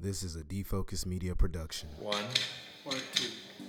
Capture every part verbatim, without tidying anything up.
This is a Defocus Media production. One or two.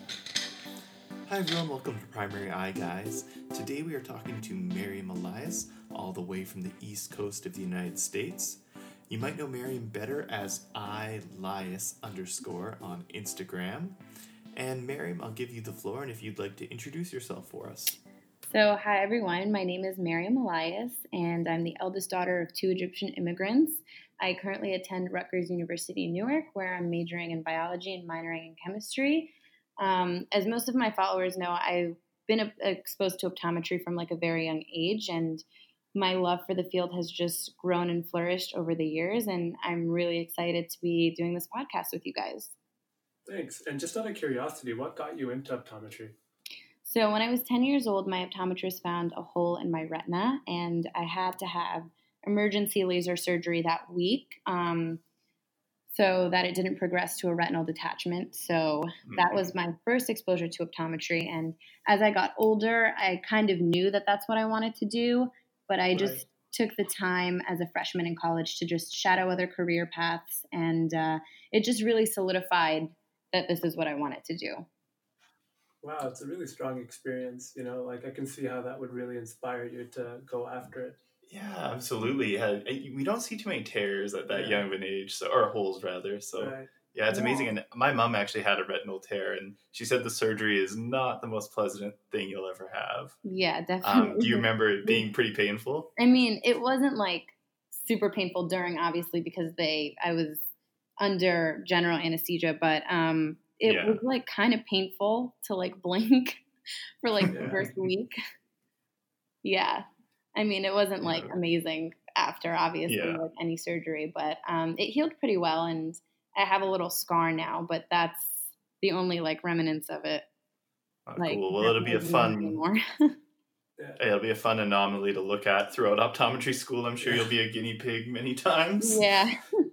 Hi everyone, welcome to Primary Eye Guys. Today we are talking to Miriam Elias, all the way from the east coast of the United States. You might know Miriam better as iLias underscore on Instagram. And Miriam, I'll give you the floor, and if you'd like to introduce yourself for us. So, hi everyone, my name is Miriam Elias, and I'm the eldest daughter of two Egyptian immigrants. I currently attend Rutgers University in Newark, where I'm majoring in biology and minoring in chemistry. Um, as most of my followers know, I've been a- exposed to optometry from like a very young age, and my love for the field has just grown and flourished over the years, and I'm really excited to be doing this podcast with you guys. Thanks. And just out of curiosity, what got you into optometry? So when I was ten years old, my optometrist found a hole in my retina, and I had to have emergency laser surgery that week um, so that it didn't progress to a retinal detachment. So that was my first exposure to optometry. And as I got older, I kind of knew that that's what I wanted to do, but I just Right. took the time as a freshman in college to just shadow other career paths, and uh, it just really solidified that this is what I wanted to do. Wow, it's a really strong experience. You know, like I can see how that would really inspire you to go after it. Yeah, absolutely. Yeah, I- we don't see too many tears at that Yeah. young of an age, so or holes rather. So Right. yeah, it's Yeah. amazing. And my mom actually had a retinal tear, and she said the surgery is not the most pleasant thing you'll ever have. Yeah, Um, definitely. do you remember it being pretty painful? I mean, it wasn't like super painful during, obviously, because they I was under general anesthesia, but um, it Yeah. was like kind of painful to like blink for like the Yeah. first week. Yeah, I mean, it wasn't like Yeah. amazing after, obviously, Yeah. like any surgery, but um, it healed pretty well, and I have a little scar now, but that's the only like remnants of it. Oh, Like, cool. Well, it'll be a definitely fun, anymore. Yeah. it'll be a fun anomaly to look at throughout optometry school. I'm sure Yeah. you'll be a guinea pig many times. Yeah.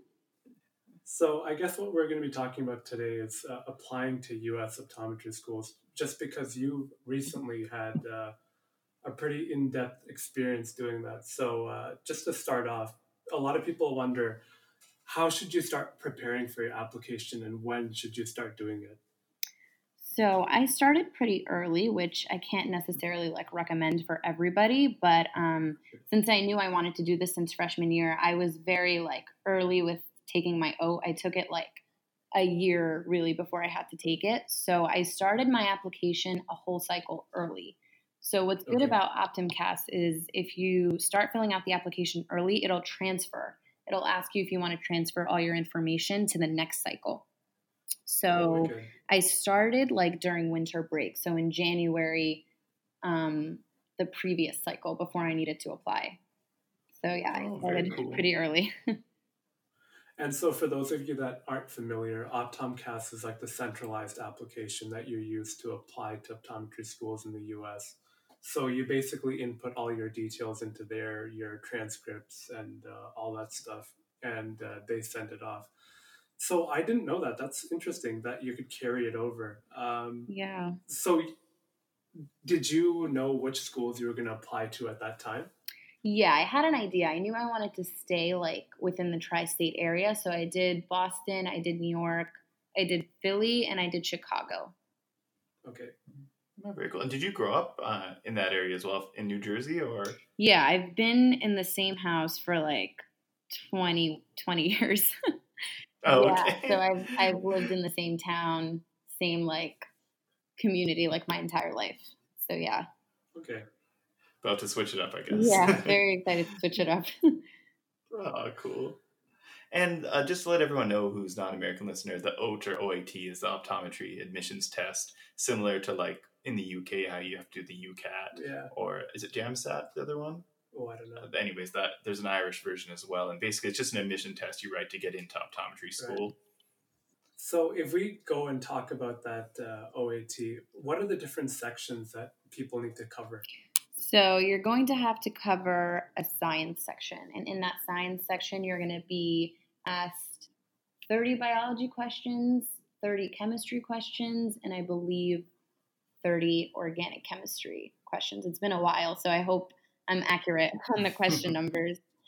So I guess what we're going to be talking about today is uh, applying to U S optometry schools, just because you recently had uh, a pretty in-depth experience doing that. So uh, just to start off, a lot of people wonder, how should you start preparing for your application and when should you start doing it? So I started pretty early, which I can't necessarily like recommend for everybody. But um, since I knew I wanted to do this since freshman year, I was very like early with taking my oath. I took it like a year really before I had to take it. So I started my application a whole cycle early. So what's good Okay. about OptumCast is if you start filling out the application early, it'll transfer. It'll ask you if you want to transfer all your information to the next cycle. So Okay. I started like during winter break. So in January, um, the previous cycle before I needed to apply. So yeah, I Oh, very started cool. pretty early. And so for those of you that aren't familiar, OptomCast is like the centralized application that you use to apply to optometry schools in the U S. So you basically input all your details into there, your transcripts and uh, all that stuff, and uh, they send it off. So I didn't know that. That's interesting that you could carry it over. Um, Yeah. so did you know which schools you were going to apply to at that time? Yeah, I had an idea. I knew I wanted to stay like within the tri-state area. So I did Boston, I did New York, I did Philly, and I did Chicago. Okay. Oh, very cool. And did you grow up uh, in that area as well, in New Jersey, or? Yeah, I've been in the same house for like twenty, twenty years. Oh, Yeah, okay. so I've I've lived in the same town, same like community like my entire life. So yeah. Okay. About to switch it up, I guess. Yeah, very excited to switch it up. Oh, cool. And uh, just to let everyone know who's not an American listener, the O T or O A T is the optometry admissions test, similar to like in the U K how you have to do the U CAT, Yeah. or is it JAMSAT, the other one? Oh, I don't know. Uh, anyways, that there's an Irish version as well, and basically it's just an admission test you write to get into optometry school. So if we go and talk about that uh, O A T, what are the different sections that people need to cover? So you're going to have to cover a science section. And in that science section, you're going to be asked thirty biology questions, thirty chemistry questions, and I believe thirty organic chemistry questions. It's been a while, so I hope I'm accurate on the question numbers.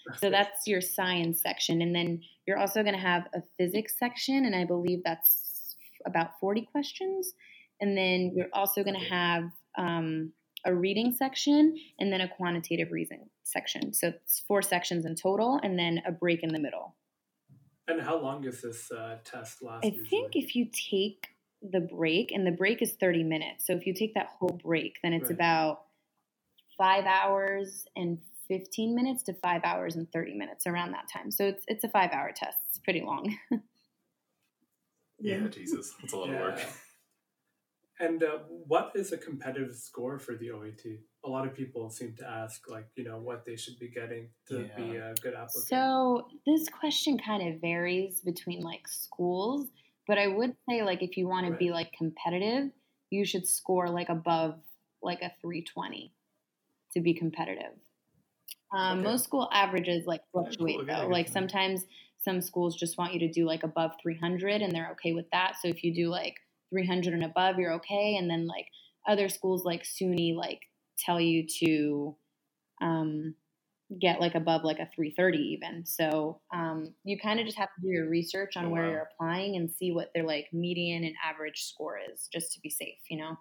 So that's your science section. And then you're also going to have a physics section, and I believe that's about forty questions. And then you're also going to Okay. have um, a reading section and then a quantitative reasoning section. So it's four sections in total, and then a break in the middle. And how long does this uh, test last I usually? think if you take the break, and the break is thirty minutes. So if you take that whole break, then it's Right. about five hours and fifteen minutes to five hours and thirty minutes, around that time. So it's it's a five hour test. It's pretty long. Yeah, Jesus, that's a lot of work. Yeah. And uh, what is a competitive score for the O A T? A lot of people seem to ask, like, you know, what they should be getting to be Yeah. a good applicant. So this question kind of varies between like schools, but I would say like if you want to be Right. like competitive, you should score like above like a three twenty to be competitive. Um, Okay. Most school averages like cool. fluctuate Okay, though. good Like to know. sometimes some schools just want you to do like above three hundred and they're okay with that. So if you do like three hundred and above, you're okay. And then like other schools like SUNY like tell you to um, get like above like a three thirty even. So um, you kind of just have to do your research on Oh, where wow. you're applying and see what their like median and average score is, just to be safe, you know?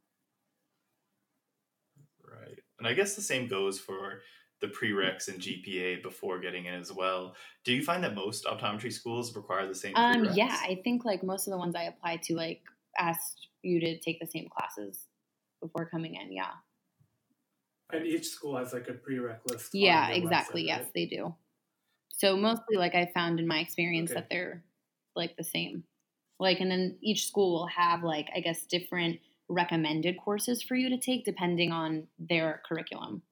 Right. And I guess the same goes for the prereqs and G P A before getting in as well. Do you find that most optometry schools require the same Um, prereqs? yeah, I think like most of the ones I applied to like asked you to take the same classes before coming in. Yeah. And each school has like a prereq list. Yeah, on their exactly. website, Yes, right? they do. So mostly like I found in my experience Okay. that they're like the same. Like, and then each school will have like, I guess, different recommended courses for you to take depending on their curriculum.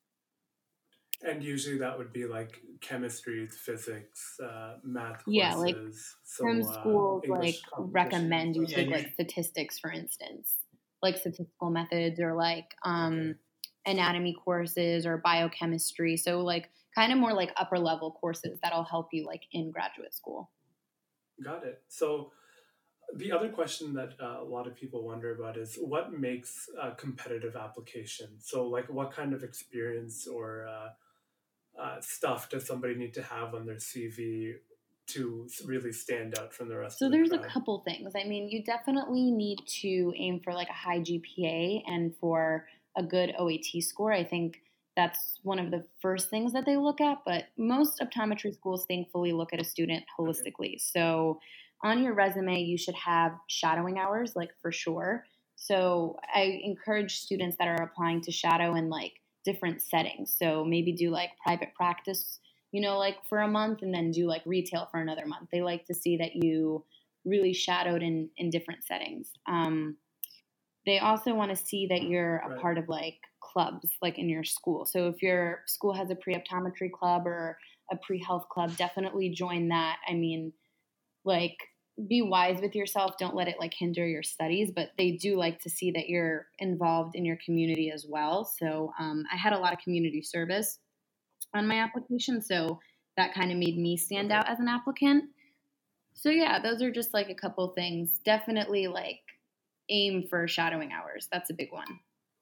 And usually that would be like chemistry, physics, uh, math Yeah, like courses. So some uh, schools like English competition. recommend you Yeah, take you like should- statistics, for instance, like statistical methods or like um, Okay. anatomy courses or biochemistry. So like kind of more like upper level courses that'll help you like in graduate school. Got it. So the other question that uh, a lot of people wonder about is what makes a competitive application? So like what kind of experience or uh, uh, stuff does somebody need to have on their C V to really stand out from the rest So of the there's a crowd? couple things. I mean, you definitely need to aim for like a high G P A and for a good O A T score. I think that's one of the first things that they look at, but most optometry schools thankfully look at a student holistically. So on your resume, you should have shadowing hours, like for sure. So I encourage students that are applying to shadow in like different settings. So maybe do like private practice, you know, like for a month and then do like retail for another month. They like to see that you really shadowed in, in different settings. Um, they also want to see that you're a Right. part of like clubs, like in your school. So if your school has a pre-optometry club or a pre-health club, definitely join that. I mean, like be wise with yourself. Don't let it like hinder your studies, but they do like to see that you're involved in your community as well. So um, I had a lot of community service on my application, so that kind of made me stand Okay. out as an applicant. So yeah, those are just like a couple things. Definitely like aim for shadowing hours. That's a big one.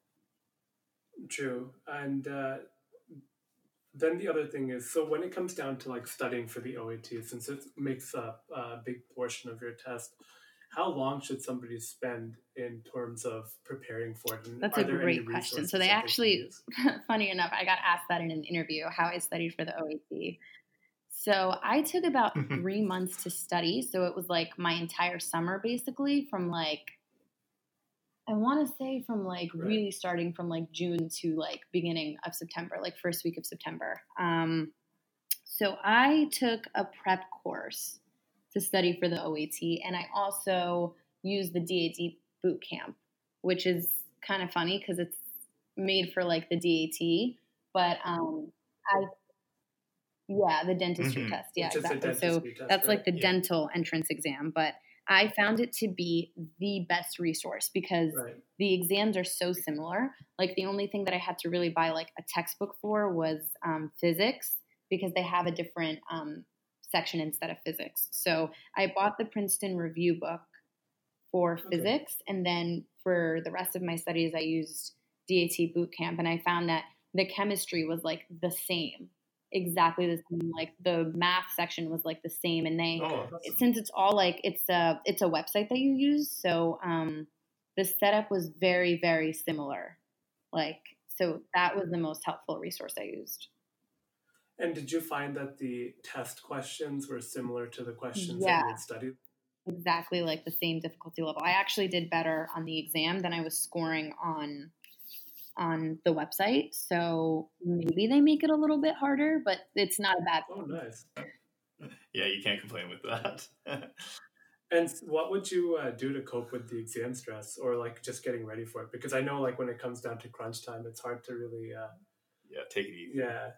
True. And uh, then the other thing is, so when it comes down to like studying for the O A T, since it makes up a big portion of your test, how long should somebody spend in terms of preparing for it? And That's are a there any great question. resources So they that can actually, use? funny enough, I got asked that in an interview, how I studied for the O A T. So I took about three months to study. So it was like my entire summer, basically, from like, I want to say from like Right. really starting from like June to like beginning of September, like first week of September. Um, so I took a prep course to study for the O A T, and I also used the D A T boot camp, which is kind of funny because it's made for like the D A T, but um, I yeah, the dentistry Mhm. test. Yeah, Which is a exactly. So dentistry test, that's like right? the Yeah. dental entrance exam, but I found it to be the best resource because Right. the exams are so similar. Like the only thing that I had to really buy like a textbook for was um, physics because they have a different um, section instead of physics. So I bought the Princeton review book for Okay. physics, and then for the rest of my studies, I used D A T boot camp, and I found that the chemistry was like the same. exactly the same. Like the math section was like the same, and they Oh, that's it- since it's all like it's a it's a website that you use, so um, the setup was very very similar. Like so that was the most helpful resource I used. And did you find that the test questions were similar to the questions that Yeah, you had studied? exactly like the same difficulty level. I actually did better on the exam than I was scoring on on the website. So maybe they make it a little bit harder, but it's not a bad Oh, thing. nice. Yeah, you can't complain with that. And s- what would you uh, do to cope with the exam stress or like just getting ready for it? Because I know like when it comes down to crunch time, it's hard to really, uh, Yeah, take it easy. yeah.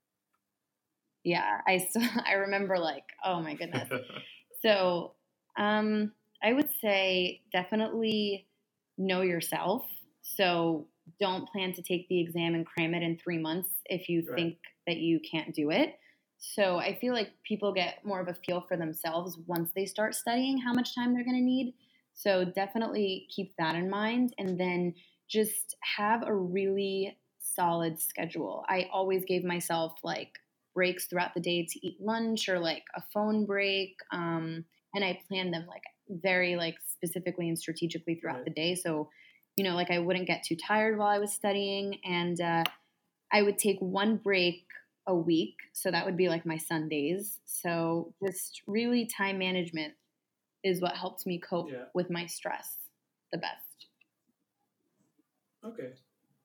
Yeah, I still, I remember like, oh my goodness. So, um, I would say definitely know yourself. So don't plan to take the exam and cram it in three months if you Right. think that you can't do it. So I feel like people get more of a feel for themselves once they start studying how much time they're going to need. So definitely keep that in mind, and then just have a really solid schedule. I always gave myself like breaks throughout the day to eat lunch or like a phone break. Um, and I planned them like very like specifically and strategically throughout Right. the day. So, you know, like I wouldn't get too tired while I was studying, and uh, I would take one break a week. So that would be like my Sundays. So just really time management is what helped me cope Yeah. with my stress the best. Okay.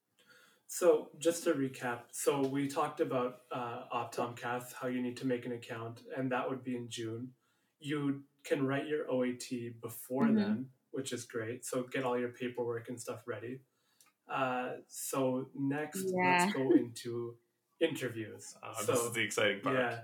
So just to recap, so we talked about uh, OptomCath, how you need to make an account, and that would be in June. You can write your O A T before Mhm. then, which is great. So get all your paperwork and stuff ready. Uh, so next, let's Yeah. go into interviews. Uh, this so is the exciting part. yeah,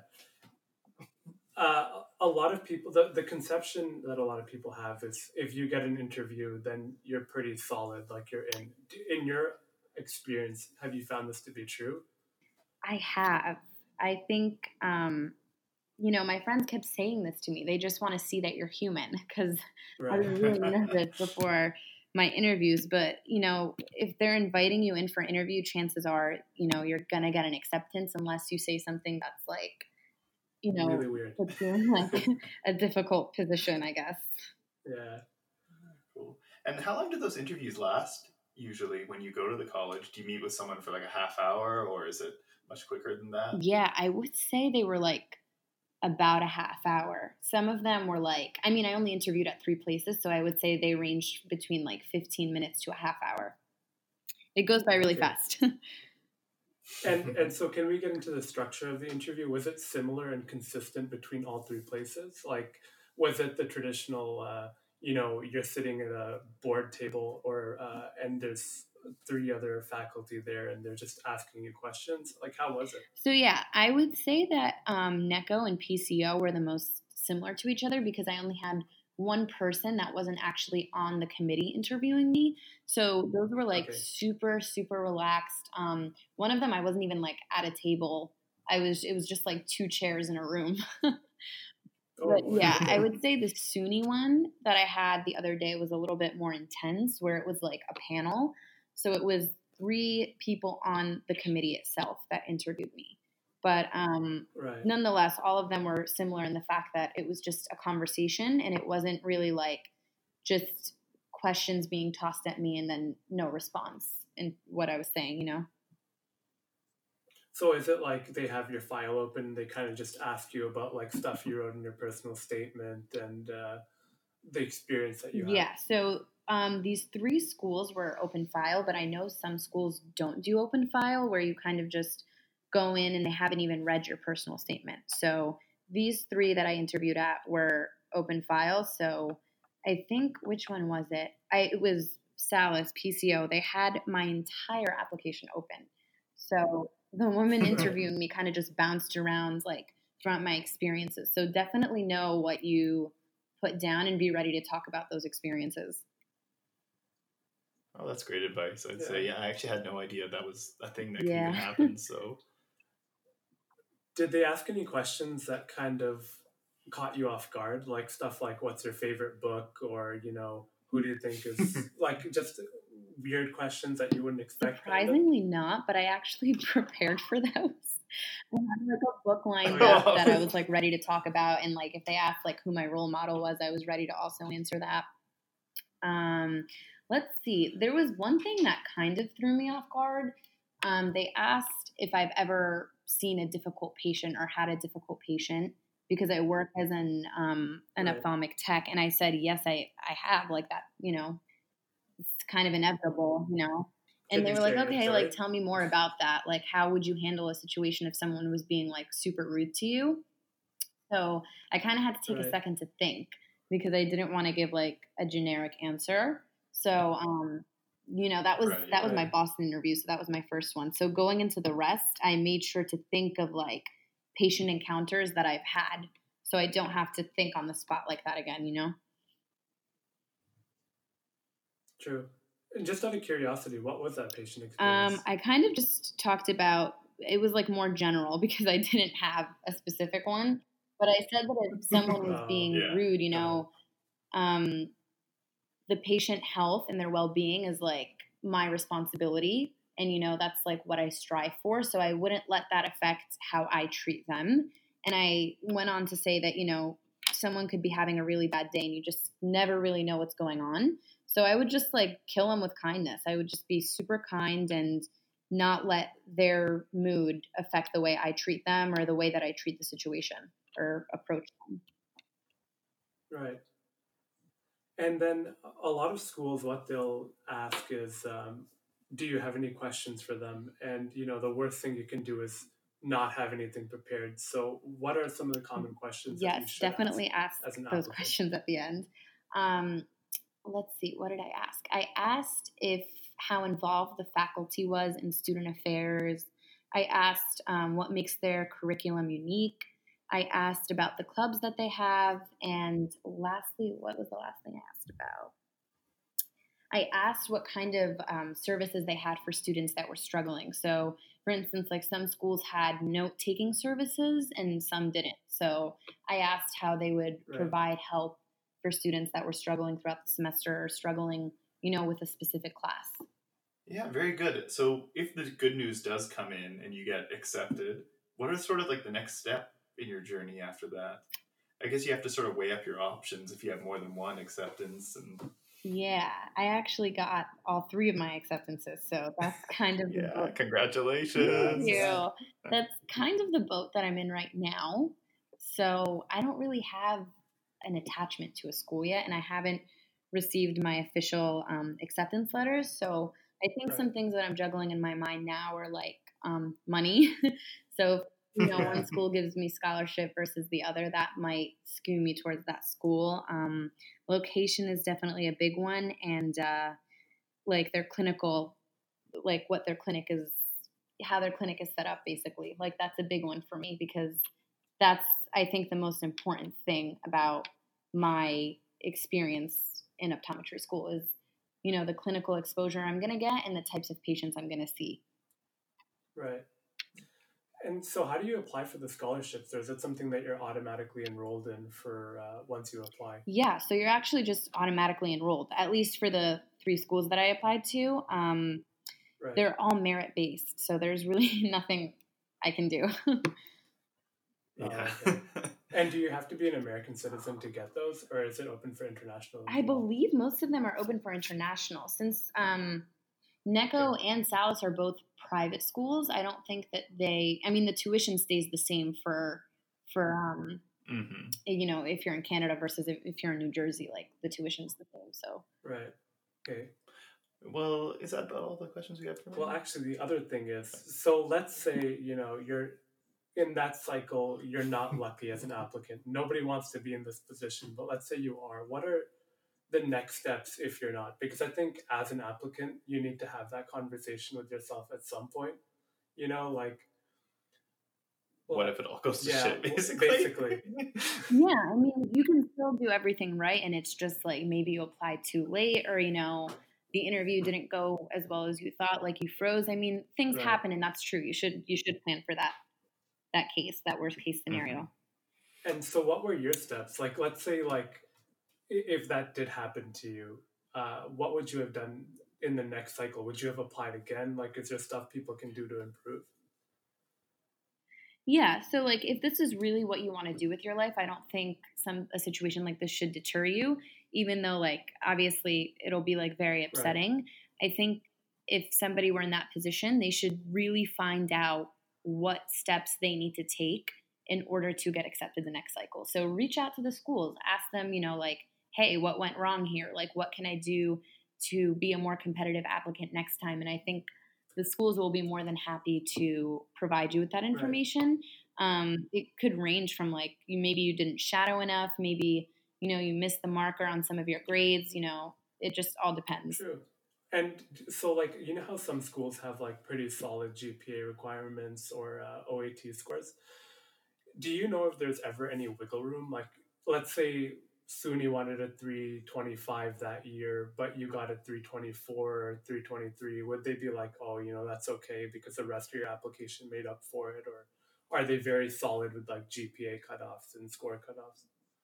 uh, a lot of people, the, the conception that a lot of people have is if you get an interview, then you're pretty solid, like you're in. In your experience, have you found this to be true? I have. I think, um, you know, my friends kept saying this to me. They just want to see that you're human because I was Right. really nervous before my interviews. But, you know, if they're inviting you in for an interview, chances are, you know, you're going to get an acceptance unless you say something that's like, you know, Really weird. puts you in like a difficult position, I guess. Yeah. Cool. And how long do those interviews last? Usually, when you go to the college, do you meet with someone for like a half hour, or is it much quicker than that? Yeah, I would say they were like about a half hour. Some of them were like, I mean, I only interviewed at three places, so I would say they ranged between like fifteen minutes to a half hour. It goes by really Okay. fast. And and so can we get into the structure of the interview? Was it similar and consistent between all three places? Like, was it the traditional, uh, you know, you're sitting at a board table or uh, and there's three other faculty there and they're just asking you questions? Like, how was it? So yeah, I would say that um, NECO and P C O were the most similar to each other because I only had one person that wasn't actually on the committee interviewing me. So those were like Okay. super, super relaxed. Um, one of them, I wasn't even like at a table. I was, it was just like two chairs in a room. But Oh, yeah, I would say the SUNY one that I had the other day was a little bit more intense, where it was like a panel. So it was three people on the committee itself that interviewed me. But um, right. nonetheless, all of them were similar in the fact that it was just a conversation and it wasn't really like just questions being tossed at me and then no response in what I was saying, you know? So is it like they have your file open? They kind of just ask you about like stuff you wrote in your personal statement and uh, the experience that you had? Yeah. So um, these three schools were open file, but I know some schools don't do open file where you kind of just go in and they haven't even read your personal statement. So these three that I interviewed at were open file. So I think, which one was it? I it was Salis P C O. They had my entire application open. So the woman interviewing me kind of just bounced around like throughout my experiences. So definitely know what you put down and be ready to talk about those experiences. Oh, that's great advice. I'd Yeah. say, yeah, I actually had no idea that was a thing that could Yeah. even happen. So, Did they ask any questions that kind of caught you off guard? Like stuff like, what's your favorite book? Or, you know, who do you think is like just weird questions that you wouldn't expect? Kind of? Surprisingly not, but I actually prepared for those. I had like a book lined up that I was like ready to talk about, and like if they asked like who my role model was, I was ready to also answer that. Um, let's see. There was one thing that kind of threw me off guard. Um, they asked if I've ever seen a difficult patient or had a difficult patient because I work as an um, an Right. ophthalmic tech, and I said yes, I I have. Like that, you know, it's kind of inevitable, you know. And Can they you were like, share your okay, story? like tell me more about that. Like, how would you handle a situation if someone was being like super rude to you? So I kind of had to take a Right. second to think because I didn't want to give like a generic answer. So, um, you know, that was Right, that was my right. Boston interview. So that was my first one. So going into the rest, I made sure to think of like patient encounters that I've had, so I don't have to think on the spot like that again. You know. True. And just out of curiosity, what was that patient Um, experience? I kind of just talked about it was like more general because I didn't have a specific one. But I said that if someone was Oh, being yeah. rude, you got it. know, um, the patient health and their well-being is like my responsibility, and you know that's like what I strive for, so I wouldn't let that affect how I treat them. And I went on to say that, you know, someone could be having a really bad day and you just never really know what's going on, so I would just like kill them with kindness. I would just be super kind and not let their mood affect the way I treat them or the way that I treat the situation or approach them. Right. And then a lot of schools, what they'll ask is, um, do you have any questions for them? And, you know, the worst thing you can do is not have anything prepared. So, what are some of the common questions that Yes, you should ask definitely ask as an those applicant? questions at the end. Um, let's see, what did I ask? I asked if how involved the faculty was in student affairs. I asked um, what makes their curriculum unique. I asked about the clubs that they have. And lastly, what was the last thing I asked about? I asked what kind of um, services they had for students that were struggling. So, for instance, like some schools had note taking services and some didn't. So, I asked how they would Right. provide help for students that were struggling throughout the semester or struggling, you know, with a specific class. Yeah, very good. So if the good news does come in and you get accepted, what are sort of like the next step in your journey after that? I guess you have to sort of weigh up your options if you have more than one acceptance. And Yeah, I actually got all three of my acceptances. So, that's kind of the yeah, boat. Thank congratulations. you. That's kind of the boat that I'm in right now. So I don't really have an attachment to a school yet, and I haven't received my official um, acceptance letters. So I think some Right. things that I'm juggling in my mind now are like um, money. So if, you know, Yeah. one school gives me scholarship versus the other, that might skew me towards that school. Um, location is definitely a big one, and uh, like their clinical, like what their clinic is, how their clinic is set up, basically. Like that's a big one for me because that's, I think, the most important thing about my experience in optometry school is, you know, the clinical exposure I'm going to get and the types of patients I'm going to see. Right. And so, how do you apply for the scholarships? Or is it something that you're automatically enrolled in for uh, once you apply? Yeah, so you're actually just automatically enrolled, at least for the three schools that I applied to. Um, Right. they're all merit based, so there's really nothing I can do. Yeah. Oh, okay. And do you have to be an American citizen to get those, or is it open for international as I well? believe most of them are open for international. Since um, NECO Okay. and Salus are both private schools, I don't think that they, I mean, the tuition stays the same for, for um, hmm you know, if you're in Canada versus if, if you're in New Jersey, like the tuition's the same. So, Right. Okay. Well, is that about all the questions we got for Well, now? actually, the other thing is, so let's say, you know, you're in that cycle, you're not lucky as an applicant. Nobody wants to be in this position, but let's say you are. What are the next steps if you're not? Because I think as an applicant, you need to have that conversation with yourself at some point. You know, like, well, What if it all goes to yeah, shit, w- basically? basically. yeah, I mean, you can still do everything right. And it's just like maybe you applied too late or, you know, the interview didn't go as well as you thought, like you froze. I mean, things Right. happen and that's true. You should, you should plan for that, that case, that worst case scenario. And so, what were your steps? Like, let's say, like, i- if that did happen to you, uh, what would you have done in the next cycle? Would you have applied again? Like, is there stuff people can do to improve? Yeah, so like if this is really what you want to do with your life, I don't think some a situation like this should deter you, even though like obviously it'll be like very upsetting. Right. I think if somebody were in that position, they should really find out what steps they need to take in order to get accepted the next cycle. So reach out to the schools, ask them, you know, like, hey, what went wrong here? Like, what can I do to be a more competitive applicant next time? And I think the schools will be more than happy to provide you with that information. Right. Um, it could range from like, you maybe you didn't shadow enough, maybe, you know, you missed the marker on some of your grades, you know, it just all depends. True. And so like, you know how some schools have like pretty solid G P A requirements or uh, O A T scores? Do you know if there's ever any wiggle room? Like, let's say SUNY wanted a three twenty-five that year, but you got a three twenty-four or three twenty-three. Would they be like, oh, you know, that's okay because the rest of your application made up for it? Or are they very solid with like G P A cutoffs and score cutoffs?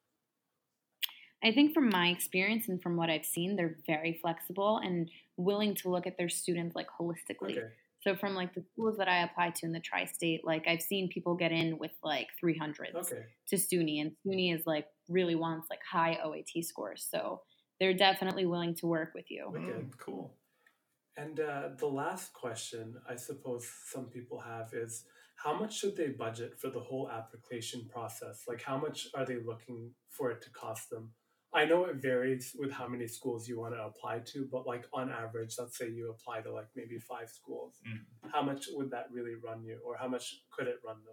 I think from my experience and from what I've seen, they're very flexible and willing to look at their students like holistically. Okay. So from like the schools that I applied to in the tri-state, like I've seen people get in with like three hundreds okay. to SUNY, and SUNY is like really wants like high O A T scores. So they're definitely willing to work with you. Okay, cool. And uh, the last question I suppose some people have is, how much should they budget for the whole application process? Like how much are they looking for it to cost them? I know it varies with how many schools you want to apply to, but like on average, let's say you apply to like maybe five schools. Mm. How much would that really run you, or how much could it run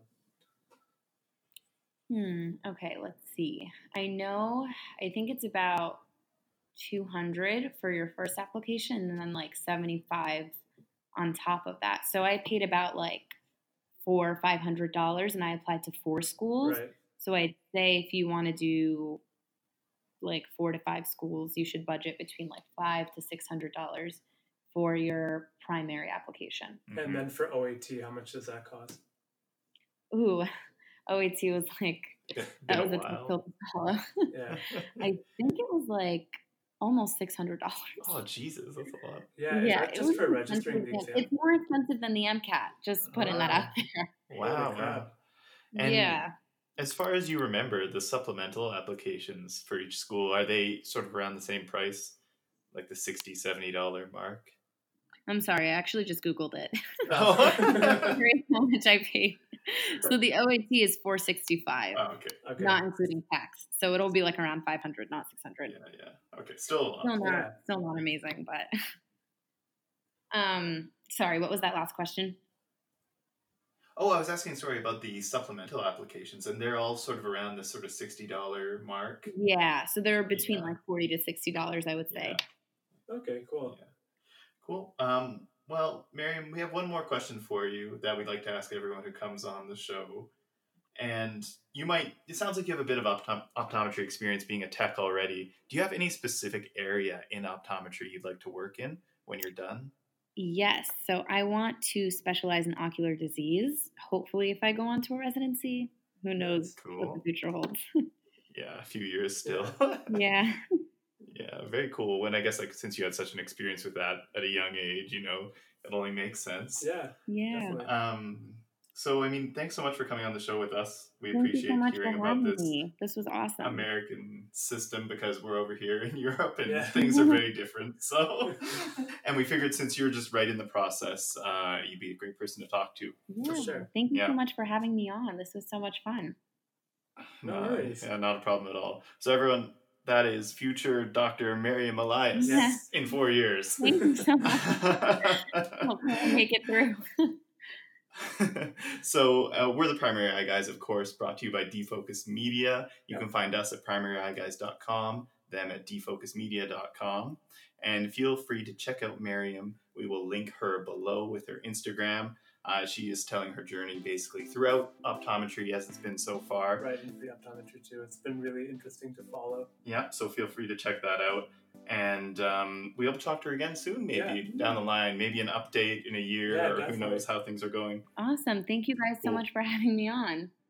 them? Hmm. Okay, let's see. I know, I think it's about two hundred for your first application and then like seventy-five on top of that. So I paid about like four or five hundred dollars and I applied to four schools. Right. So I'd say if you want to do like four to five schools, you should budget between like five to six hundred dollars for your primary application. Mm-hmm. And then for O A T, how much does that cost? Ooh, O A T was like that was a total hollow. Yeah, I think it was like almost six hundred dollars. Oh Jesus, that's a lot. Yeah, yeah, just it for registering the exam. It's more expensive than the MCAT. Just putting wow. that out there. Wow, wow. And yeah. As far as you remember, the supplemental applications for each school, are they sort of around the same price, like the sixty dollars, seventy dollars mark? I'm sorry, I actually just Googled it. Oh. Here's how much I paid. So the O A T is four hundred sixty-five dollars, oh, okay. Okay. Not including tax. So it'll be like around five hundred dollars, not six hundred dollars. Yeah, yeah. Okay, still, still not, yeah. still not amazing, but um, sorry, what was that last question? Oh, I was asking, sorry, about the supplemental applications, and they're all sort of around the sort of sixty dollars mark. Yeah, so they're between yeah. like forty to sixty dollars, I would say. Yeah. Okay, cool. Yeah. Cool. Um, well, Miriam, we have one more question for you that we'd like to ask everyone who comes on the show. And you might, it sounds like you have a bit of optom- optometry experience being a tech already. Do you have any specific area in optometry you'd like to work in when you're done? Yes. So I want to specialize in ocular disease. Hopefully, if I go on to a residency, who knows cool. what the future holds. Yeah, a few years still. Yeah. Yeah, very cool. When I guess like since you had such an experience with that at a young age, you know, it only makes sense. Yeah. Yeah. Definitely. Um. So I mean, thanks so much for coming on the show with us. We Thank appreciate you so much hearing for about this. Me. This was awesome. American system because we're over here in Europe and yeah. things are very different. So, and we figured since you're just right in the process, uh, you'd be a great person to talk to. Yeah. For sure. Thank you yeah. so much for having me on. This was so much fun. No worries. Uh, yeah, not a problem at all. So everyone, that is future Doctor Miriam Elias yes. in four years. Thank you so much. Hopefully I make it through. So uh, we're the Primary Eye Guys, of course, brought to you by Defocus Media. You yep. can find us at primary eye guys dot com, them at defocus media dot com. And feel free to check out Miriam. We will link her below with her Instagram. Uh, she is telling her journey basically throughout optometry as it's been so far. Right, into the optometry too. It's been really interesting to follow. Yeah, so feel free to check that out. And um, we hope to talk to her again soon, maybe, yeah. down the line. Maybe an update in a year, yeah, or definitely. Who knows how things are going. Awesome. Thank you guys so cool. much for having me on.